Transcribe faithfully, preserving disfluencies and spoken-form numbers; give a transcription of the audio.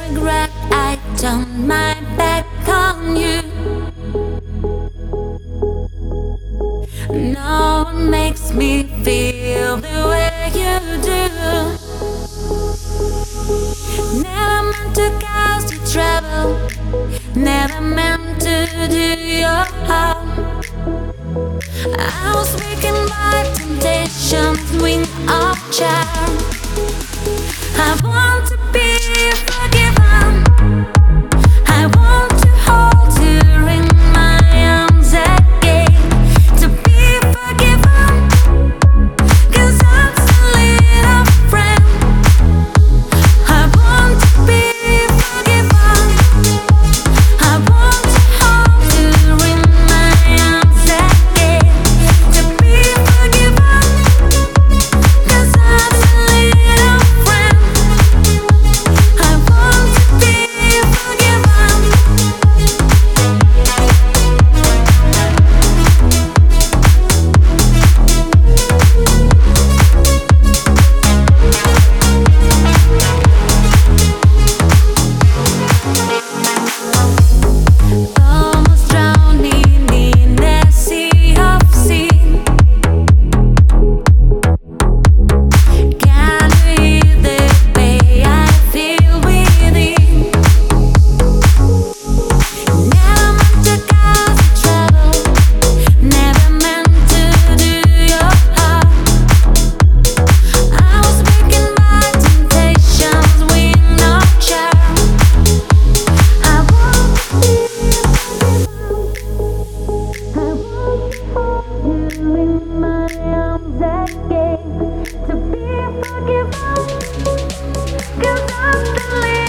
regret I turned my back on you. No one makes me feel the way you do. Never meant to cause you trouble, never meant to do your harm. I was weakened by temptation's wing of charm. I want to be forgiven. I want to hold you in my arms again. To be forgiven, 'cause I'm still a friend. I want to be forgiven. I want to hold you in my arms again. To be forgiven, 'cause I'm still a friend. I want to be forgiven. Almost drowning in the sea of sin. Can't hear the way I feel within. Never meant to cause you trouble, never meant to do your harm. I was weakened by temptation's wing of charm. I want to be I want to hold you in my arms again. To be forgiven, 'cause I'm still